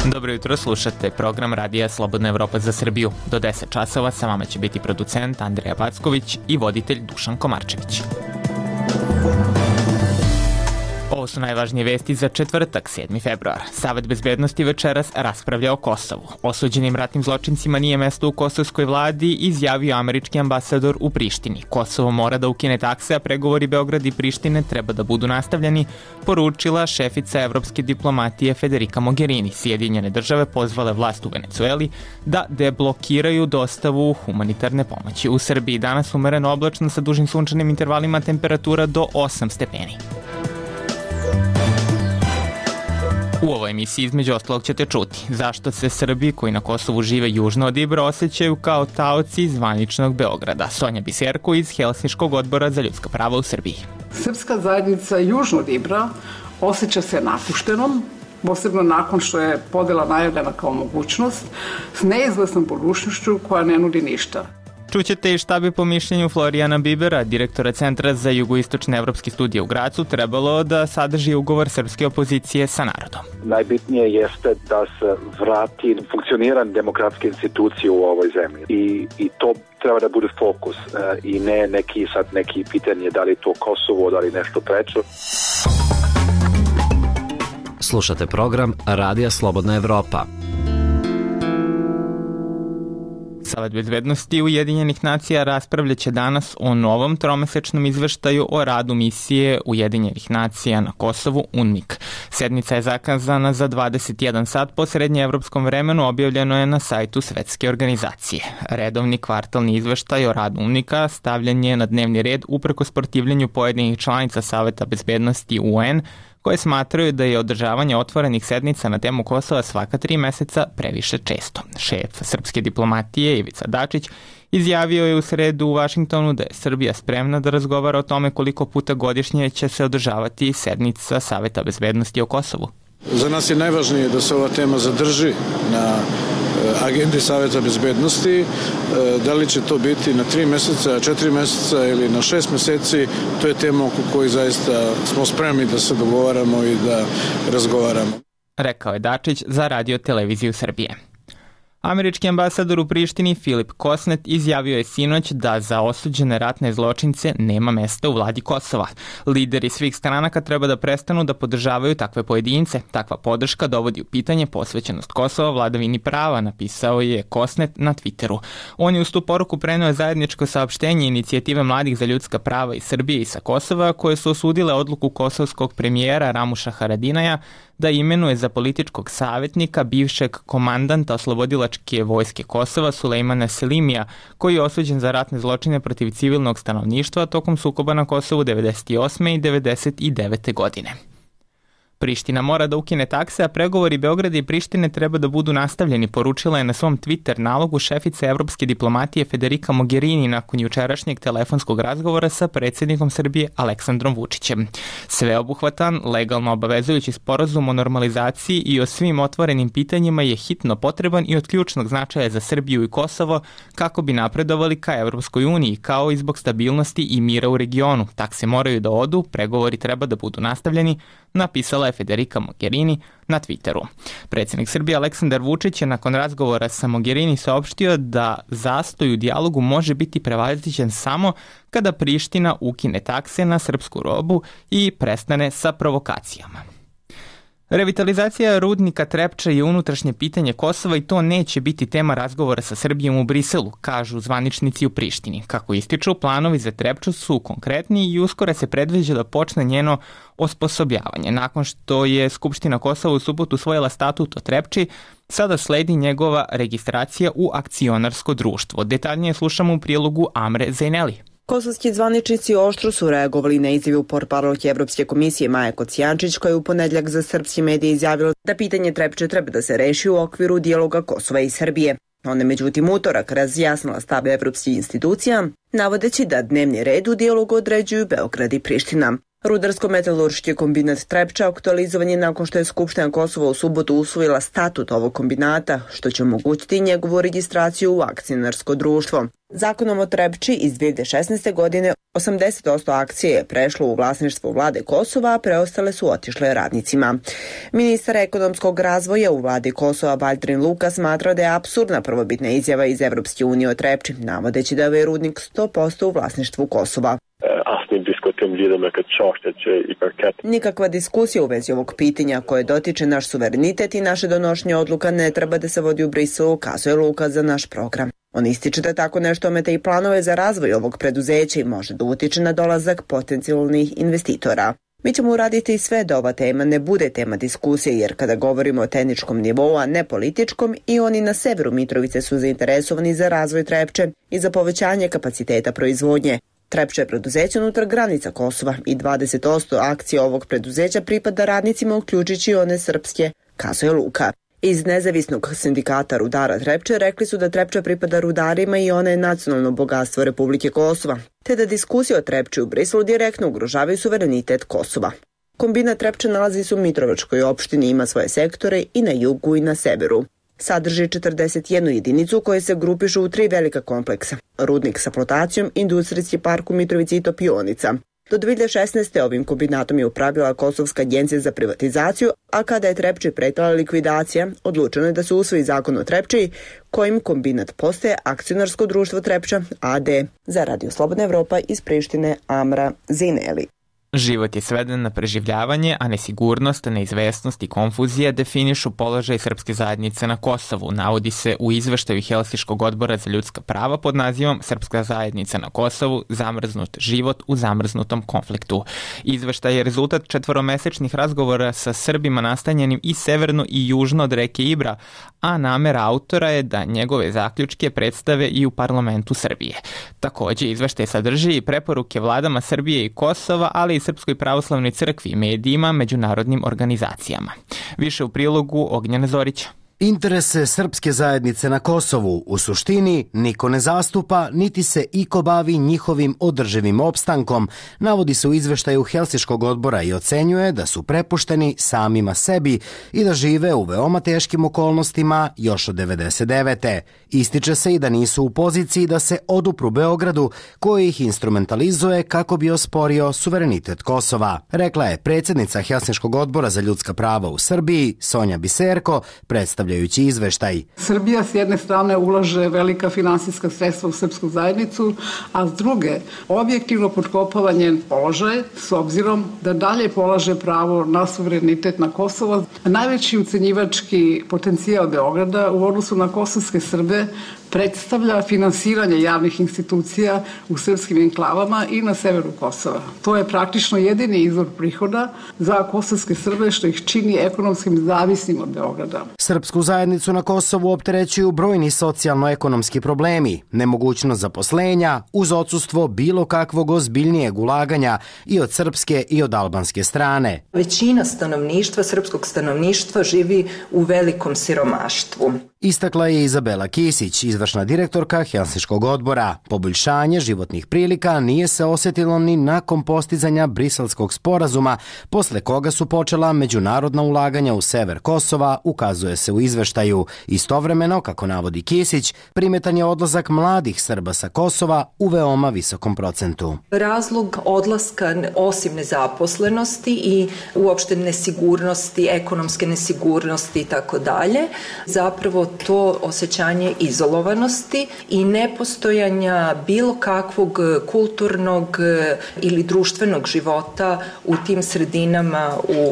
Dobro jutro, slušate program Radija Slobodna Evropa za Srbiju. Do 10 časova sa vama će biti producent Andreja Packović i voditelj Dušan Komarčević. Ovo su najvažnije vesti za četvrtak, 7. februar. Savet bezbednosti večeras raspravlja o Kosovu. Osuđenim ratnim zločincima nije mesto u kosovskoj vladi, izjavio američki ambasador u Prištini. Kosovo mora da ukine takse, a pregovori Beograd i Prištine treba da budu nastavljeni, poručila šefica evropske diplomatije Federica Mogherini. Sjedinjene države pozvale vlast u Venecueli da deblokiraju dostavu humanitarne pomoći. U Srbiji danas umereno oblačno sa dužim sunčanim intervalima, temperatura do 8 stepeni. U ovoj emisiji između ostalog ćete čuti zašto se Srbi koji na Kosovu žive južno od Ibra osjećaju kao taoci zvaničnog Beograda. Sonja Biserko iz Helsinškog odbora za ljudska prava u Srbiji. Srpska zajednica južno od Ibra osjeća se napuštenom, posebno nakon što je podela najavljena kao mogućnost, s neizvesnom budućnošću koja ne nudi ništa. Čućete i šta bi po mišljenju Florijana Bibera, direktora Centra za jugoistočne evropske studije u Gracu, trebalo da sadrži ugovor srpske opozicije sa narodom. Najbitnije jeste da se vrati funkcioniranje demokratske institucije u ovoj zemlji i to treba da bude fokus i ne neki pitanje da li to Kosovo, da li nešto treće. Slušate program Radija Slobodna Evropa. Savet bezbednosti Ujedinjenih nacija raspravljaće danas o novom tromesečnom izveštaju o radu misije Ujedinjenih nacija na Kosovu UNMIK. Sednica je zakazana za 21 sat po srednjeevropskom vremenu, objavljeno je na sajtu Svetske organizacije. Redovni kvartalni izveštaj o radu UNMIK-a stavljen je na dnevni red uprkos protivljenju pojedinih članica Saveta bezbednosti UN, koje smatraju da je održavanje otvorenih sednica na temu Kosova svaka 3 meseca previše često. Šef srpske diplomatije Ivica Dačić izjavio je u sredu u Vašingtonu da je Srbija spremna da razgovara o tome koliko puta godišnje će se održavati sednica Saveta bezbednosti o Kosovu. Za nas je najvažnije da se ova tema zadrži na agendi Saveta bezbednosti. Da li će to biti na 3 meseca, 4 meseca ili na 6 meseci, to je tema oko koji zaista smo spremni da se dogovaramo i da razgovaramo. Rekao je Dačić za Radio televiziju Srbije. Američki ambasador u Prištini Filip Kosnet izjavio je sinoć da za osuđene ratne zločince nema mesta u vladi Kosova. Lideri svih stranaka treba da prestanu da podržavaju takve pojedince. Takva podrška dovodi u pitanje posvećenost Kosova vladavini prava, napisao je Kosnet na Twitteru. On je uz tu poruku preneo zajedničko saopštenje inicijative mladih za ljudska prava iz Srbije i sa Kosova, koje su osudile odluku kosovskog premijera Ramuša Haradinaja da imenuje za političkog savjetnika bivšeg komandanta oslobodilačke vojske Kosova Sulejmana Selimija, koji je osuđen za ratne zločine protiv civilnog stanovništva tokom sukoba na Kosovu 98. i 99. godine. Priština mora da ukine takse, a pregovori Beograda i Prištine treba da budu nastavljeni, poručila je na svom Twitter nalogu šefica evropske diplomatije Federica Mogherini nakon jučerašnjeg telefonskog razgovora sa predsjednikom Srbije Aleksandrom Vučićem. Sveobuhvatan, legalno obavezujući sporazum o normalizaciji i o svim otvorenim pitanjima je hitno potreban i od ključnog značaja za Srbiju i Kosovo kako bi napredovali ka Evropskoj uniji, kao i zbog stabilnosti i mira u regionu. Takse moraju da odu, pregovori treba da budu nastavljeni, napisala je Federica Mogherini na Twitteru. Predsjednik Srbije Aleksandar Vučić je nakon razgovora sa Mogherini saopštio da zastoj u dijalogu može biti prevaziđen samo kada Priština ukine takse na srpsku robu i prestane sa provokacijama. Revitalizacija rudnika Trepča je unutrašnje pitanje Kosova i to neće biti tema razgovora sa Srbijom u Briselu, kažu zvaničnici u Prištini. Kako ističu, planovi za Trepču su konkretni i uskoro se predviđa da počne njeno osposobljavanje. Nakon što je Skupština Kosova u subotu usvojila statut o Trepči, sada sledi njegova registracija u akcionarsko društvo. Detaljnije slušamo u prilogu Amre Zejneli. Kosovski zvaničnici oštro su reagovali na izjavu portparolke Evropske komisije Maje Kocijančić, koja je u ponedjeljak za srpski medije izjavila da pitanje Trepče treba da se reši u okviru dijaloga Kosova i Srbije. Ona je međutim utorak razjasnila stav evropskih institucija, navodeći da dnevni red u dijalogu određuju Beograd i Priština. Rudarsko-metalurški kombinat Trepča aktualizovan je nakon što je Skupština Kosova u subotu usvojila statut ovog kombinata, što će omogućiti njegovu registraciju u akcionarsko društvo. Zakonom o Trepči iz 2016. godine 80% akcije je prešlo u vlasništvo vlade Kosova, a preostale su otišle radnicima. Ministar ekonomskog razvoja u vladi Kosova Valtrin Luka smatra da je apsurdna prvobitna izjava iz Evropske unije o Trepči, navodeći da je ovaj rudnik 100% u vlasništvu Kosova. Nikakva diskusija u vezi ovog pitanja koje dotiče naš suverenitet i naše donošenje odluka ne treba da se vodi u Briselu, kazuje Luka za naš program. On ističe da tako nešto ometa i planove za razvoj ovog preduzeća i može da utiče na dolazak potencijalnih investitora. Mi ćemo uraditi sve da ova tema ne bude tema diskusije, jer kada govorimo o tehničkom nivou, a ne političkom, i oni na severu Mitrovice su zainteresovani za razvoj Trepče i za povećanje kapaciteta proizvodnje. Trepča je preduzeće unutar granica Kosova i 20% akcije ovog preduzeća pripada radnicima, uključujući i one srpske, kazuje Luka. Iz nezavisnog sindikata rudara Trepče rekli su da Trepča pripada rudarima i ona je nacionalno bogatstvo Republike Kosova, te da diskusije o Trepči u Briselu direktno ugrožavaju suverenitet Kosova. Kombinat Trepča nalazi se u Mitrovačkoj opštini, ima svoje sektore i na jugu i na severu. Sadrži 41 jedinicu koje se grupišu u 3 velika kompleksa: rudnik sa flotacijom, industrijski park u Mitrovici i topionica. Do 2016. ovim kombinatom je upravljala Kosovska agencija za privatizaciju, a kada je Trepči pretala likvidacija, odlučeno je da se usvoji zakon o Trepči, kojim kombinat postaje akcionarsko društvo Trepča AD. Za Radio Slobodna Evropa iz Prištine, Amra Zineli. Život je sveden na preživljavanje, a nesigurnost, neizvesnost i konfuzija definišu položaj srpske zajednice na Kosovu, navodi se u izveštaju Helsinškog odbora za ljudska prava pod nazivom Srpska zajednica na Kosovu, zamrznut život u zamrznutom konfliktu. Izveštaj je rezultat 4-mesečnih razgovora sa Srbima nastanjenim i severno i južno od reke Ibra, a namera autora je da njegove zaključke predstave i u parlamentu Srbije. Takođe, izveštaj sadrži i preporuke vladama Srbije i Kosova, ali i Srpskoj pravoslavnoj crkvi, medijima, međunarodnim organizacijama. Više u prilogu Ognjena Zorića. Interese srpske zajednice na Kosovu u suštini niko ne zastupa, niti se iko bavi njihovim održivim opstankom, navodi se u izveštaju Helsinškog odbora i ocenjuje da su prepušteni samima sebi i da žive u veoma teškim okolnostima još od 99. Ističe se i da nisu u poziciji da se odupru Beogradu, koji ih instrumentalizuje kako bi osporio suverenitet Kosova, rekla je predsjednica Helsinškog odbora za ljudska prava u Srbiji, Sonja Biserko, predstavljajući izveštaj. Srbija s jedne strane ulaže velika finansijska sredstva u srpsku zajednicu, a s druge objektivno potkopava njen položaj s obzirom da dalje polaže pravo na suverenitet na Kosovo. Najveći ucenjivački potencijal Beograda u odnosu na kosovske Srbe predstavlja finansiranje javnih institucija u srpskim enklavama i na severu Kosova. To je praktično jedini izvor prihoda za kosovske Srbe, što ih čini ekonomskim zavisnim od Beograda. Srpsku zajednicu na Kosovu opterećuju brojni socijalno-ekonomski problemi, nemogućnost zaposlenja uz odsustvo bilo kakvog ozbiljnijeg ulaganja i od srpske i od albanske strane. Većina stanovništva, srpskog stanovništva, živi u velikom siromaštvu. Istakla je Izabela Kisić, izvršna direktorka Helsinškog odbora. Poboljšanje životnih prilika nije se osjetilo ni nakon postizanja Briselskog sporazuma, posle koga su počela međunarodna ulaganja u sever Kosova, ukazuje se u izveštaju. Istovremeno, kako navodi Kisić, primetan je odlazak mladih Srba sa Kosova u veoma visokom procentu. Razlog odlaska, osim nezaposlenosti i uopšte nesigurnosti, ekonomske nesigurnosti i tako dalje, zapravo to osjećanje izolovanosti i nepostojanja bilo kakvog kulturnog ili društvenog života u tim sredinama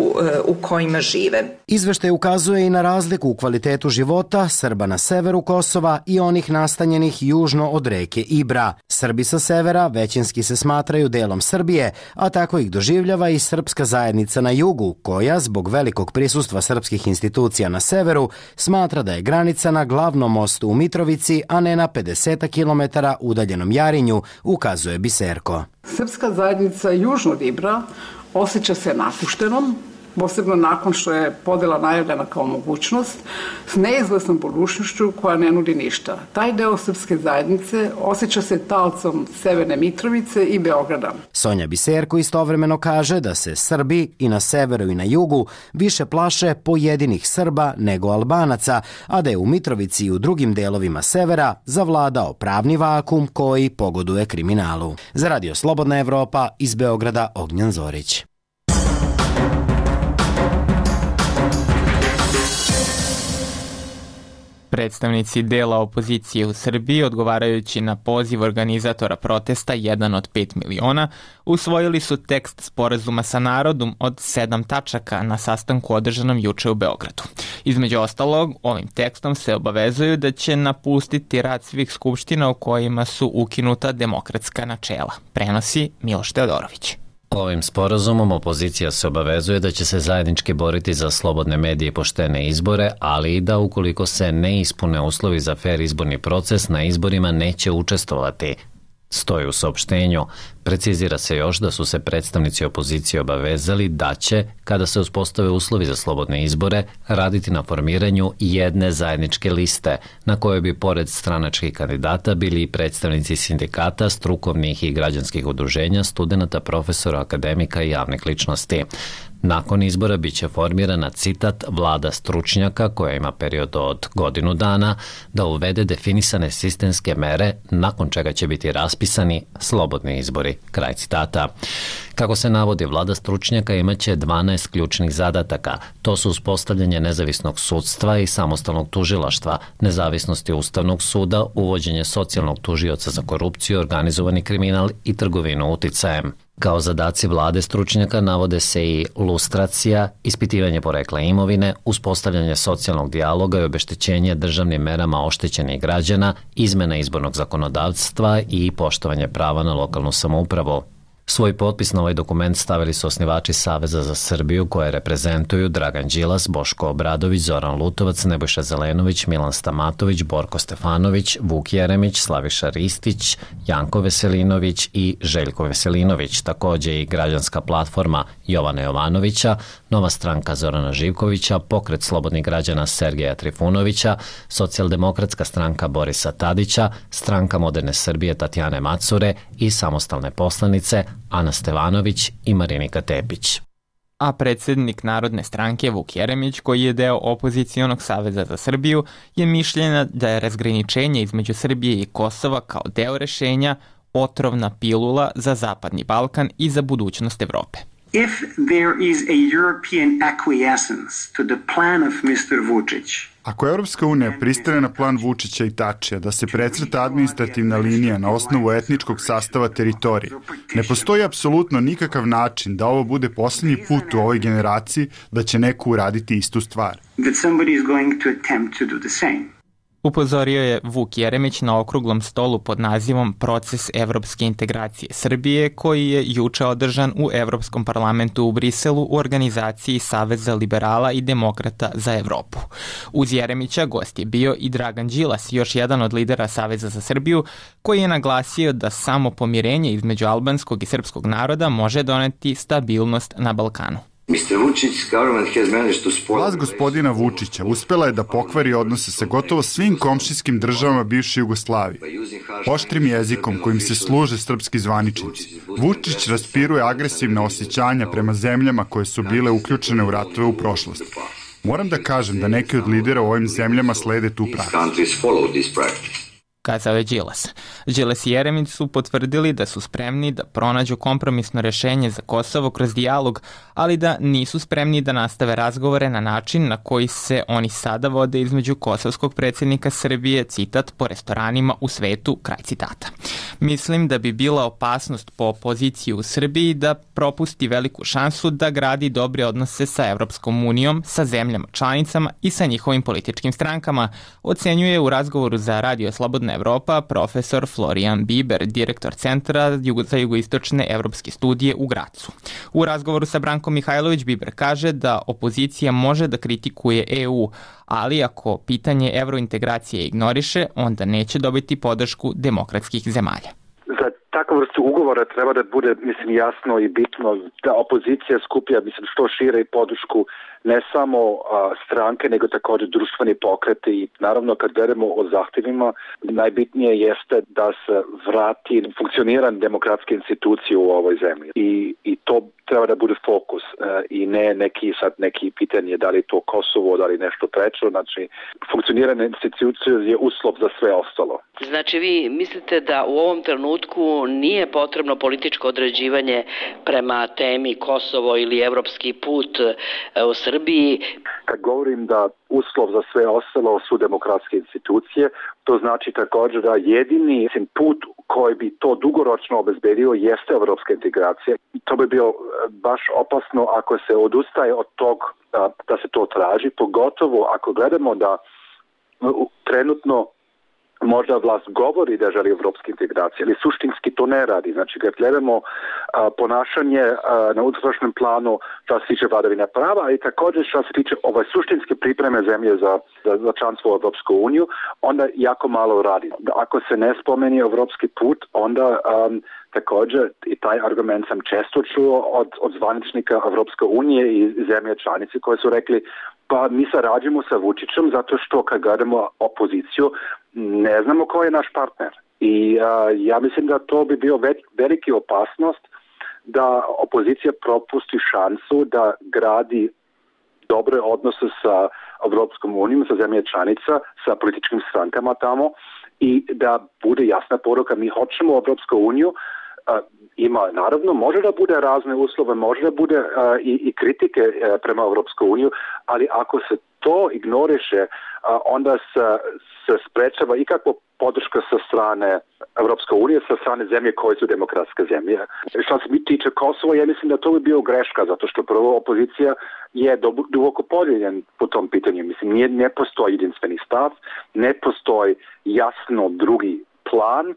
u kojima žive. Izveštaj ukazuje i na razliku u kvalitetu života Srba na severu Kosova i onih nastanjenih južno od reke Ibra. Srbi sa severa većinski se smatraju delom Srbije, a tako ih doživljava i srpska zajednica na jugu, koja zbog velikog prisustva srpskih institucija na severu smatra da je granica na glavnom mostu u Mitrovici, a ne na 50 km udaljenom Jarinju, ukazuje Biserko. Srpska zajednica južno od Ibra osjeća se napuštenom, posebno nakon što je podela najavljena kao mogućnost, s neizvesnom budućnošću koja ne nudi ništa. Taj deo srpske zajednice osjeća se talcom Severne Mitrovice i Beograda. Sonja Biserko istovremeno kaže da se Srbi i na severu i na jugu više plaše pojedinih Srba nego Albanaca, a da je u Mitrovici i u drugim delovima severa zavladao pravni vakum koji pogoduje kriminalu. Za Radio Slobodna Evropa iz Beograda Ognjan Zorić. Predstavnici dela opozicije u Srbiji, odgovarajući na poziv organizatora protesta 1 od 5 miliona, usvojili su tekst sporazuma sa narodom od 7 tačaka na sastanku održanom juče u Beogradu. Između ostalog, ovim tekstom se obavezuju da će napustiti rad svih skupština u kojima su ukinuta demokratska načela. Prenosi Miloš Teodorović. Ovim sporazumom opozicija se obavezuje da će se zajednički boriti za slobodne medije i poštene izbore, ali i da ukoliko se ne ispune uslovi za fer izborni proces, na izborima neće učestvovati. Stoji u saopštenju. Precizira se još da su se predstavnici opozicije obavezali da će, kada se uspostave uslovi za slobodne izbore, raditi na formiranju jedne zajedničke liste, na kojoj bi pored stranačkih kandidata bili i predstavnici sindikata, strukovnih i građanskih udruženja, studenata, profesora, akademika i javnih ličnosti. Nakon izbora biće formirana, citat, vlada stručnjaka koja ima period od godinu dana da uvede definisane sistemske mere, nakon čega će biti raspisani slobodni izbori. Kraj citata. Kako se navodi, vlada stručnjaka imaće 12 ključnih zadataka. To su uspostavljanje nezavisnog sudstva i samostalnog tužilaštva, nezavisnosti Ustavnog suda, uvođenje socijalnog tužioca za korupciju, organizovani kriminal i trgovinu uticajem. Kao zadaci vlade stručnjaka navode se i lustracija, ispitivanje porekla imovine, uspostavljanje socijalnog dijaloga i obeštećenje državnim merama oštećenih građana, izmena izbornog zakonodavstva i poštovanje prava na lokalnu samoupravu. Svoj potpis na ovaj dokument stavili su osnivači Saveza za Srbiju koje reprezentuju Dragan Đilas, Boško Obradović, Zoran Lutovac, Nebojša Zelenović, Milan Stamatović, Borko Stefanović, Vuk Jeremić, Slaviša Ristić, Janko Veselinović i Željko Veselinović, takođe i Građanska platforma Jovana Jovanovića, Nova stranka Zorana Živkovića, Pokret slobodnih građana Sergeja Trifunovića, Socijaldemokratska stranka Borisa Tadića, Stranka moderne Srbije Tatjane Macure i samostalne poslanice Ana Stevanović i Marinika Tepić. A predsjednik Narodne stranke Vuk Jeremić, koji je deo opozicionog Saveza za Srbiju, je mišljenja da je razgraničenje između Srbije i Kosova kao deo rešenja otrovna pilula za Zapadni Balkan i za budućnost Evrope. If there is a European acquiescence to the plan of Mr. Vučić, ako Evropska unija pristane na plan Vučića i Tačija da se precrta administrativna linija na osnovu etničkog sastava teritorije, ne postoji apsolutno nikakav način da ovo bude posljednji put u ovoj generaciji da će neko uraditi istu stvar. that somebody is going to attempt to do the same. Upozorio je Vuk Jeremić na okruglom stolu pod nazivom Proces evropske integracije Srbije, koji je juče održan u Evropskom parlamentu u Briselu u organizaciji Saveza liberala i demokrata za Evropu. Uz Jeremića gost je bio i Dragan Đilas, još jedan od lidera Saveza za Srbiju, koji je naglasio da samo pomirenje između albanskog i srpskog naroda može doneti stabilnost na Balkanu. Vlast gospodina Vučića uspela je da pokvari odnose sa gotovo svim komšijskim državama bivše Jugoslavije. Oštrim jezikom kojim se služe srpski zvaničnici, Vučić raspiruje agresivna osjećanja prema zemljama koje su bile uključene u ratove u prošlosti. Moram da kažem da neki od lidera u ovim zemljama slede tu praksu. Kazao je Đilas. Đilas i Jeremić su potvrdili da su spremni da pronađu kompromisno rešenje za Kosovo kroz dijalog, ali da nisu spremni da nastave razgovore na način na koji se oni sada vode između kosovskog predsjednika Srbije, citat, po restoranima u svetu, kraj citata. Mislim da bi bila opasnost po opoziciji u Srbiji da propusti veliku šansu da gradi dobre odnose sa Evropskom unijom, sa zemljama članicama i sa njihovim političkim strankama, ocenjuje u razgovoru za Radio Slobodna Evropa profesor Florian Biber, direktor Centra za jugoistočne evropske studije u Gracu. U razgovoru sa Brankom Mihajlović Biber kaže da opozicija može da kritikuje EU, ali ako pitanje evrointegracije ignoriše, onda neće dobiti podršku demokratskih zemalja. Za takva vrstu ugovora treba da bude, mislim, jasno i bitno da opozicija skuplja, mislim, što šire i podršku ne samo stranke, nego također društveni pokreti i naravno kad gledamo o zahtjevima, najbitnije jeste da se vrati funkcioniran demokratske institucije u ovoj zemlji i to treba da bude fokus i ne neki pitanje da li to Kosovo, da li nešto treće, znači funkcionirane institucije je uslov za sve ostalo. Znači vi mislite da u ovom trenutku nije potrebno političko određivanje prema temi Kosovo ili evropski put u Srbiji? Kad govorim da uslov za sve ostalo su demokratske institucije, to znači također da jedini put koji bi to dugoročno obezbedio jeste evropska integracija. To bi bilo baš opasno ako se odustaje od tog da se to traži, pogotovo ako gledamo da trenutno možda vlast govori da želi evropske integracije, ali suštinski to ne radi. Znači, kad gledamo ponašanje na unutrašnjem planu što se tiče vladavine prava i također što se tiče suštinske pripreme zemlje za članstvo u Evropsku uniju, onda jako malo radi. Ako se ne spomeni evropski put, onda također i taj argument sam često čuo od zvaničnika Evropske unije i zemlje članice koje su rekli pa mi sarađujemo sa Vučićem zato što kad gledamo opoziciju ne znamo ko je naš partner. I ja mislim da to bi bio veliki opasnost da opozicija propusti šansu da gradi dobre odnose sa Evropskom unijom, sa zemlje članica, sa političkim strankama tamo i da bude jasna poruka mi hoćemo Evropsku uniju. Ima, naravno, može da bude razne uslove, može da bude i kritike prema Evropskoj uniju, ali ako se to ignoriše, onda se sprečava ikakva podrška sa strane Evropske unije, sa strane zemlje koje su demokratske zemlje. Što se mi tiče Kosova, ja mislim da to bi bio greška, zato što prvo opozicija je duboko podijeljen po tom pitanju. Mislim, ne postoji jedinstveni stav, ne postoji jasno drugi plan,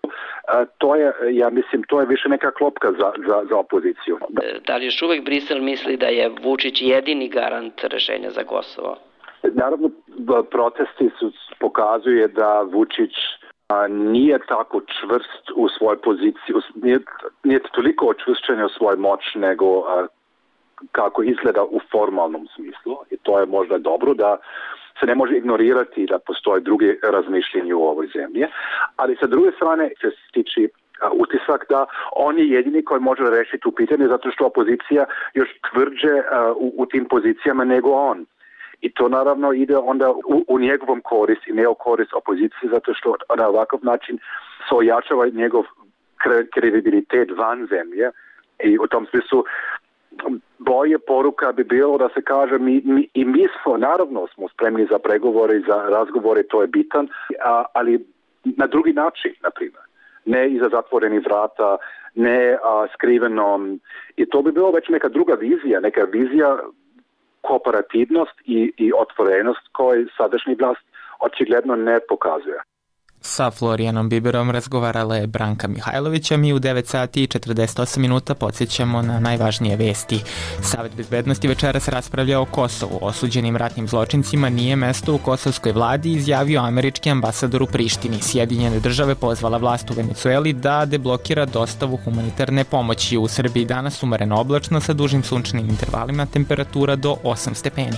to je više neka klopka za opoziciju. Da li još uvijek Brisel misli da je Vučić jedini garant rešenja za Kosovo? Naravno, protesti pokazuje da Vučić nije tako čvrst u svojoj poziciji, nije toliko očvršćen u svojoj moć nego kako izgleda u formalnom smislu. I to je možda dobro da se ne može ignorirati da postoje druge razmišljenje u ovoj zemlji. Ali sa druge strane se stiče utisak da on je jedini koji može rešiti tu pitanje zato što opozicija još tvrđe u tim pozicijama nego on. I to naravno ide onda u njegovom korist i ne u korist opozicije zato što na ovakav način se ojačava njegov kredibilitet van zemlje i u tom smislu bolje poruka bi bilo da se kaže mi smo, naravno smo spremni za pregovore i za razgovore, to je bitan, ali na drugi način, na primjer. Ne iza zatvorenih vrata, ne skriveno. I to bi bilo već neka druga vizija kooperativnost i otvorenost koju sadašnji vlast očigledno ne pokazuje. Sa Florijanom Biberom razgovarala je Branka Mihajlović, a mi u 9 sati i 48 minuta podsjećamo na najvažnije vesti. Savet bezbednosti večeras raspravlja o Kosovu. Osuđenim ratnim zločincima nije mesto u kosovskoj vladi, izjavio američki ambasador u Prištini. Sjedinjene države pozvala vlast u Venecueli da deblokira dostavu humanitarne pomoći. U Srbiji danas umereno oblačno sa dužim sunčanim intervalima, temperatura do 8 stepeni.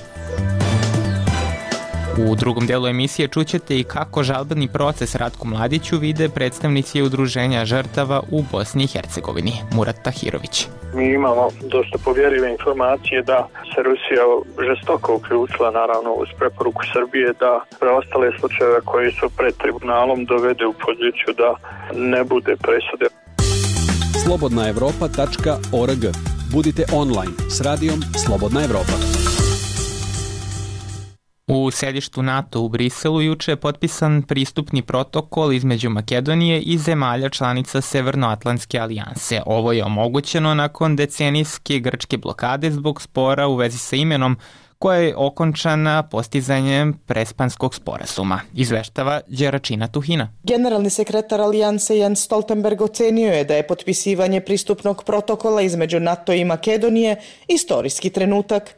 U drugom delu emisije čućete i kako žalbeni proces Ratku Mladiću vide predstavnici udruženja žrtava u Bosni i Hercegovini. Murat Tahirović. Mi imamo dosta povjerljive informacije da se Rusija žestoko uključila naravno uz preporuku Srbije da preostale slučajeve koji su pred tribunalom dovede u poziciju da ne bude presude. Slobodnaevropa.org. Budite online s radijom Slobodna Evropa. U sedištu NATO u Briselu juče je potpisan pristupni protokol između Makedonije i zemalja članica Severnoatlantske alijanse. Ovo je omogućeno nakon decenijske grčke blokade zbog spora u vezi sa imenom koja je okončana postizanjem Prespanskog sporazuma, izveštava Đeračina Tuhina. Generalni sekretar Alijanse Jens Stoltenberg ocenio je da je potpisivanje pristupnog protokola između NATO i Makedonije istorijski trenutak.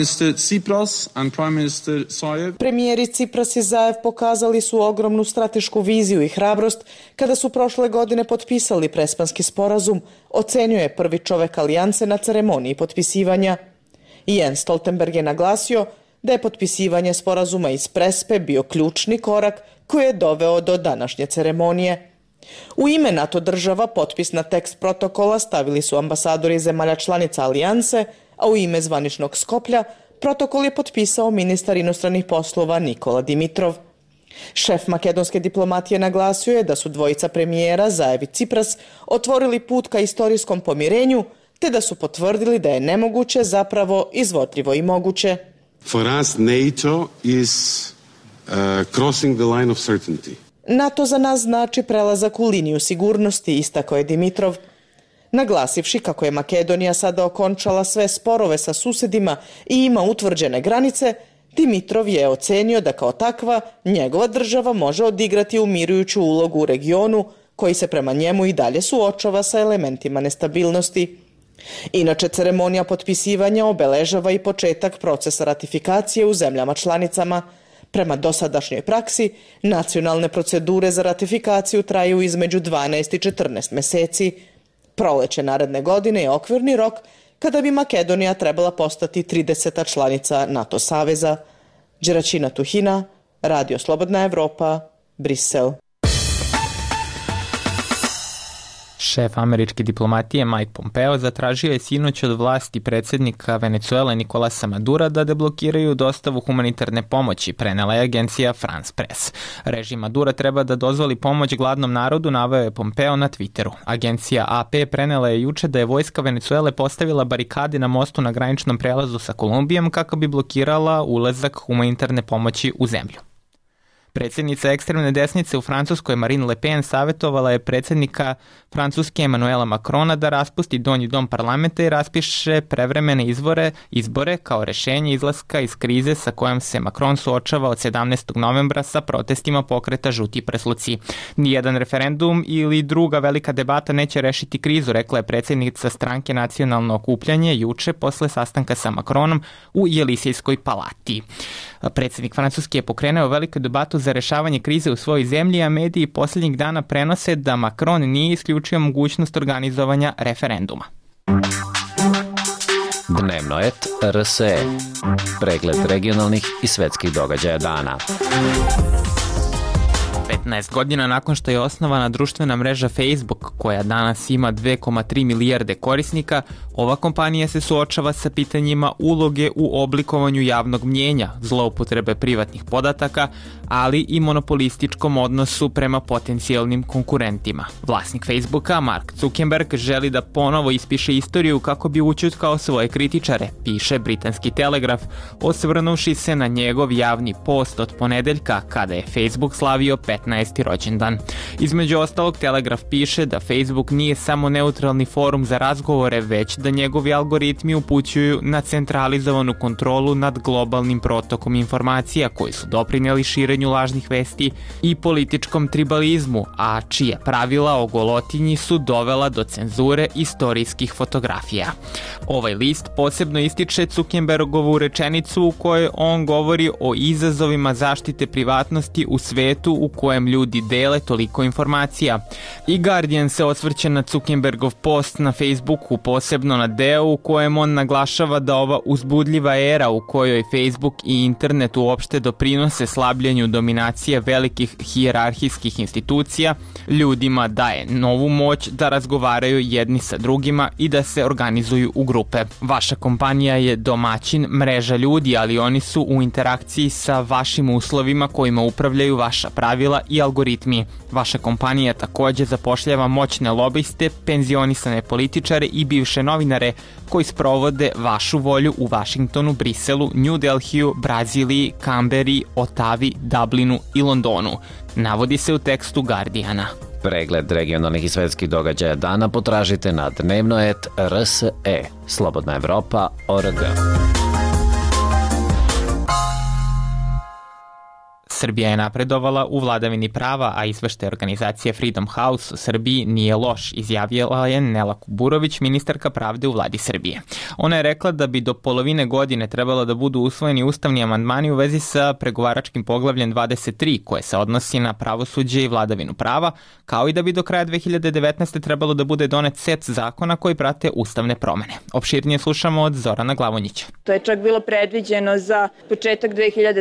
Premijeri Cipras i Zaev pokazali su ogromnu stratešku viziju i hrabrost kada su prošle godine potpisali Prespanski sporazum, ocenio je prvi čovek Alijanse na ceremoniji potpisivanja. Jens Stoltenberg je naglasio da je potpisivanje sporazuma iz Prespe bio ključni korak koji je doveo do današnje ceremonije. U ime NATO država potpis na tekst protokola stavili su ambasadori zemalja članica Alijanse, a u ime zvaničnog Skoplja protokol je potpisao ministar inostranih poslova Nikola Dimitrov. Šef makedonske diplomatije naglasio je da su dvojica premijera Zaev i Cipras otvorili put ka istorijskom pomirenju, te da su potvrdili da je nemoguće zapravo izvodljivo i moguće. For us, NATO is crossing the line of certainty. NATO za nas znači prelazak u liniju sigurnosti, istakao je Dimitrov. Naglasivši kako je Makedonija sada okončala sve sporove sa susedima i ima utvrđene granice, Dimitrov je ocenio da kao takva njegova država može odigrati umirujuću ulogu u regionu koji se prema njemu i dalje suočava sa elementima nestabilnosti. Inače, ceremonija potpisivanja obeležava i početak procesa ratifikacije u zemljama članicama. Prema dosadašnjoj praksi, nacionalne procedure za ratifikaciju traju između 12 i 14 meseci. Proleće naredne godine je okvirni rok kada bi Makedonija trebala postati 30. članica NATO saveza. Đeračina Tuhina, Radio Slobodna Evropa, Brisel. Šef američke diplomatije Mike Pompeo zatražio je sinoć od vlasti predsjednika Venecuele Nicolasa Madura da deblokiraju dostavu humanitarne pomoći, prenela je agencija France Press. Režim Madura treba da dozvoli pomoć gladnom narodu, naveo je Pompeo na Twitteru. Agencija AP prenela je juče da je vojska Venecuele postavila barikade na mostu na graničnom prelazu sa Kolumbijom kako bi blokirala ulazak humanitarne pomoći u zemlju. Predsjednica ekstremne desnice u Francuskoj Marine Le Pen savjetovala je predsjednika Francuske Emmanuela Macrona da raspusti donji dom parlamenta i raspiše prevremene izbore kao rešenje izlaska iz krize sa kojom se Macron suočava od 17. novembra sa protestima pokreta Žuti prsluci. Nijedan referendum ili druga velika debata neće rešiti krizu, rekla je predsjednica stranke Nacionalno okupljanje juče posle sastanka sa Macronom u Jelisejskoj palati. Predsjednik Francuske je pokrenuo veliku debatu za rešavanje krize u svojoj zemlji, a mediji posljednjih dana prenose da Macron nije isključio mogućnost organizovanja referenduma. Dnevno et RSE. Pregled regionalnih i svetskih događaja dana. 15 godina nakon što je osnovana društvena mreža Facebook, koja danas ima 2,3 milijarde korisnika, ova kompanija se suočava sa pitanjima uloge u oblikovanju javnog mnjenja, zloupotrebe privatnih podataka, ali i monopolističkom odnosu prema potencijalnim konkurentima. Vlasnik Facebooka, Mark Zuckerberg, želi da ponovo ispiše istoriju kako bi ućutkao svoje kritičare, piše britanski Telegraf, osvrnuvši se na njegov javni post od ponedeljka kada je Facebook slavio 15. rođendan. Između ostalog, Telegraf piše da Facebook nije samo neutralni forum za razgovore, već da njegovi algoritmi upućuju na centralizovanu kontrolu nad globalnim protokom informacija koji su doprinijeli širenju lažnih vesti i političkom tribalizmu, a čije pravila o golotinji su dovela do cenzure istorijskih fotografija. Ovaj list posebno ističe Zuckerbergovu rečenicu u kojoj on govori o izazovima zaštite privatnosti u svetu u kojem ljudi dele toliko informacija. I Guardian se osvrće na Zuckerbergov post na Facebooku, posebno na deo u kojem on naglašava da ova uzbudljiva era u kojoj Facebook i internet uopšte doprinose slabljenju dominacije velikih hijerarhijskih institucija ljudima daje novu moć da razgovaraju jedni sa drugima i da se organizuju u grupe. Vaša kompanija je domaćin mreža ljudi, ali oni su u interakciji sa vašim uslovima kojima upravljaju vaša pravila i algoritmi. Vaša kompanija također zapošljava moćne lobiste, penzionisane političare i bivše novinare koji sprovode vašu volju u Vašingtonu, Briselu, New Delhiju, Braziliji, Kamberi, Otavi, Dublinu i Londonu. Navodi se u tekstu Guardiana. Pregled regionalnih i svetskih događaja dana potražite na dnevno.rt.rs.e. Slobodna Evropa.org. Srbija je napredovala u vladavini prava, a izveštaj organizacije Freedom House u Srbiji nije loš, izjavila je Nela Kuburović, ministarka pravde u vladi Srbije. Ona je rekla da bi do polovine godine trebalo da budu usvojeni ustavni amandmani u vezi sa pregovaračkim poglavljem 23, koje se odnosi na pravosuđe i vladavinu prava, kao i da bi do kraja 2019. trebalo da bude donet set zakona koji prate ustavne promene. Opširnije slušamo od Zorana Glavonjića. To je čak bilo predviđeno za početak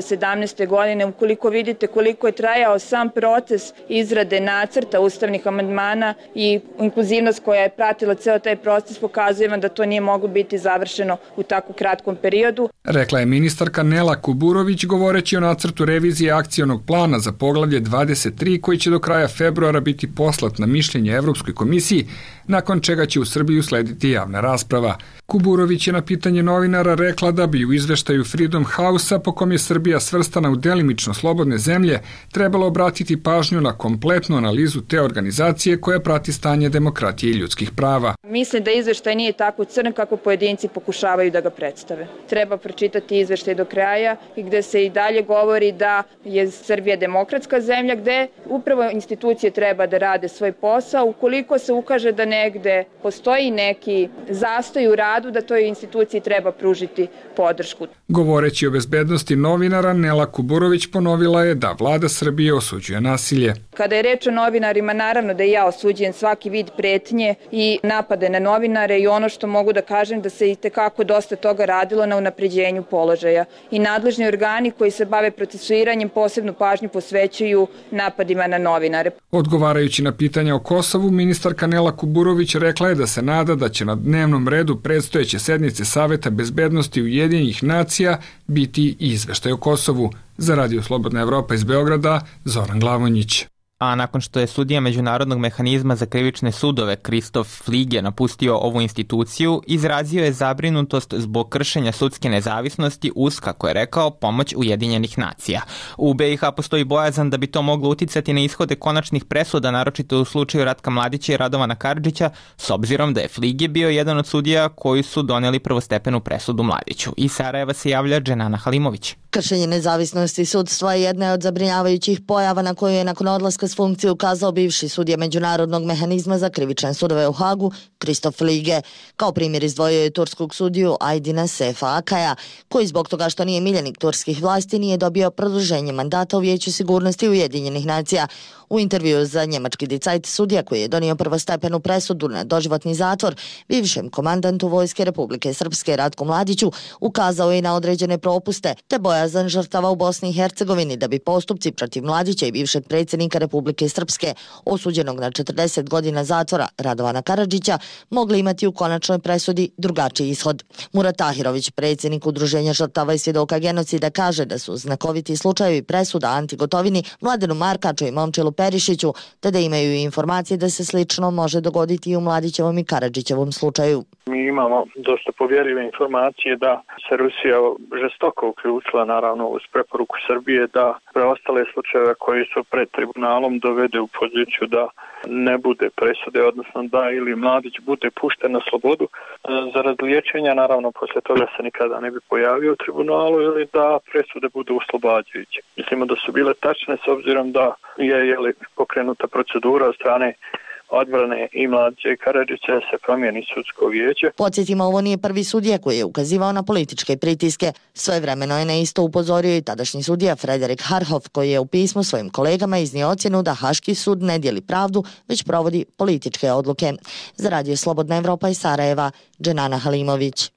2017. godine. Ukoliko vidite koliko je trajao sam proces izrade nacrta ustavnih amandmana i inkluzivnost koja je pratila ceo taj proces, pokazuje vam da to nije moglo biti završeno u tako kratkom periodu. Rekla je ministarka Nela Kuburović govoreći o nacrtu revizije akcionog plana za poglavlje 23 koji će do kraja februara biti poslat na mišljenje Evropskoj komisiji, nakon čega će u Srbiji uslediti javna rasprava. Kuburović je na pitanje novinara rekla da bi u izveštaju Freedom House-a, po kom je Srbija svrstana u delimično slobodne zemlje, trebalo obratiti pažnju na kompletnu analizu te organizacije koja prati stanje demokratije i ljudskih prava. Mislim da izveštaj nije tako crn kako pojedinci pokušavaju da ga predstave. Treba pročitati izveštaj do kraja i gde se i dalje govori da je Srbija demokratska zemlja, gde upravo institucije treba da rade svoj posao. Ukoliko se ukaže da negde postoji neki zastoj u radu, da toj instituciji treba pružiti podršku. Govoreći o bezbednosti novinara, Nela Kuburović ponovila je da vlada Srbije osuđuje nasilje. Kada je reč o novinarima, naravno da i ja osuđujem svaki vid pretnje i napade na novinare i ono što mogu da kažem da se i tekako dosta toga radilo na unapređenju položaja. I nadležni organi koji se bave procesuiranjem posebnu pažnju posvećuju napadima na novinare. Odgovarajući na pitanja o Kosovu, ministarka Nela Kuburović rekla je da se nada da će na dnevnom redu predstojeće sednice Saveta bezbednosti Ujedinjenih nacija biti izveštaj o Kosovu. Za Radio Slobodna Evropa iz Beograda, Zoran Glavonjić. A nakon što je sudija Međunarodnog mehanizma za krivične sudove Kristof Flige napustio ovu instituciju, izrazio je zabrinutost zbog kršenja sudske nezavisnosti uz, kako je rekao, pomoć Ujedinjenih nacija. U BiH postoji bojazan da bi to moglo uticati na ishode konačnih presuda, naročito u slučaju Ratka Mladića i Radovana Karadžića, s obzirom da je Flige bio jedan od sudija koji su doneli prvostepenu presudu Mladiću. Iz Sarajeva se javlja Dženana Halimović. Kršenje nezavisnosti sudstva je jedna od zabrinjavajućih pojava na koju je nakon odlaska s funkcije ukazao bivši sudija Međunarodnog mehanizma za krivične sudove u Hagu, Kristof Flige. Kao primjer izdvojio je turskog sudiju Aydina Sefa Akaja, koji zbog toga što nije miljenik turskih vlasti nije dobio produženje mandata u Vijeću sigurnosti Ujedinjenih nacija. U intervju za njemački Die Zeit sudija koji je donio prvostepenu presudu na doživotni zatvor bivšem komandantu Vojske Republike Srpske Ratku Mladiću ukazao je na određene propuste te bojazan žrtava u Bosni i Hercegovini da bi postupci protiv Mladića i bivšeg predsjednika Republike Srpske osuđenog na 40 godina zatvora Radovana Karadžića mogli imati u konačnoj presudi drugačiji ishod. Murat Tahirović, predsjednik Udruženja žrtava i svjedoka genocida, kaže da su znakoviti slučajevi presuda Anti Gotovini, Mladenu Markaču i Momčilu Perišiću, te da imaju informacije da se slično može dogoditi i u Mladićevom i Karadžićevom slučaju. Mi imamo dosta povjerljive informacije da se Rusija žestoko uključila naravno uz preporuku Srbije da preostale slučajeve koji su pred tribunalom dovede u poziciju da ne bude presude, odnosno da ili Mladić bude pušten na slobodu zarad liječenja, naravno poslije toga se nikada ne bi pojavio u tribunalu ili da presude budu oslobađajuće. Mislimo da su bile tačne s obzirom da je pokrenuta procedura od strane odbrane i Mladića i Karadžića se promijeni sudsko vijeće. Podsjetimo, ovo nije prvi sudija koji je ukazivao na političke pritiske. Svojevremeno je na isto upozorio i tadašnji sudija Frederik Harhoff, koji je u pismu svojim kolegama iznio ocjenu da Haški sud ne dijeli pravdu, već provodi političke odluke. Za Radio Slobodna Evropa iz Sarajeva, Dženana Halimović.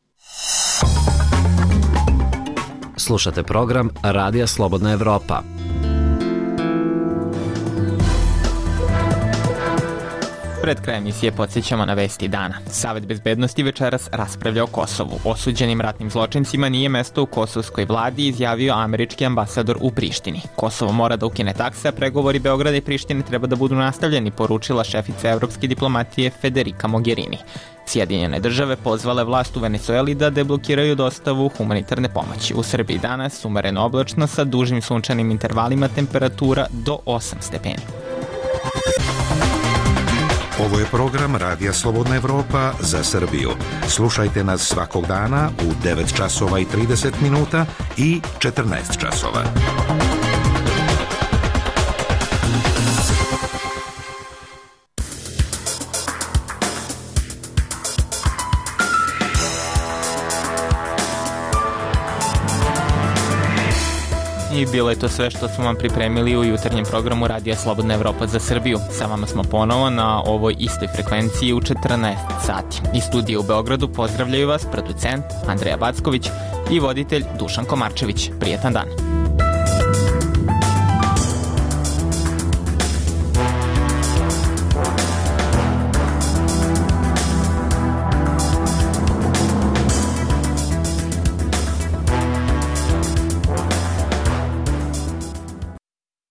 Slušate program Radija Slobodna Evropa. Pred krajem emisije podsjećamo na vesti dana. Savet bezbednosti večeras raspravlja o Kosovu. Osuđenim ratnim zločincima nije mesto u kosovskoj vladi, izjavio američki ambasador u Prištini. Kosovo mora da ukine takse, a pregovori Beograda i Prištine treba da budu nastavljeni, poručila šefica evropske diplomatije Federica Mogherini. Sjedinjene države pozvale vlast u Venezueli da deblokiraju dostavu humanitarne pomoći. U Srbiji danas umereno oblačno sa dužim sunčanim intervalima, temperatura do 8 stepeni. Ovo je program Radija Slobodna Evropa za Srbiju. Slušajte nas svakog dana u 9 časova i 30 minuta i 14 časova. bilo je to sve što smo vam pripremili u jutarnjem programu Radija Slobodna Evropa za Srbiju. Sa vama smo ponovo na ovoj istoj frekvenciji u 14 sati. Iz studija u Beogradu pozdravljaju vas producent Andreja Backović i voditelj Dušan Komarčević. Prijetan dan.